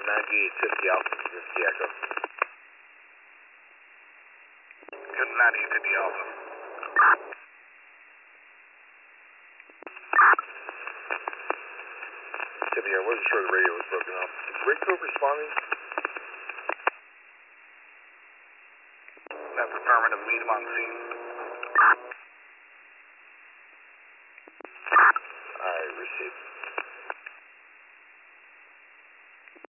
9850 Alpha, this is the Echo. Good 9850 Alpha. Tippy, I wasn't sure the radio was broken up. Is Rig Group responding? That's affirmative, meet him on scene. I received.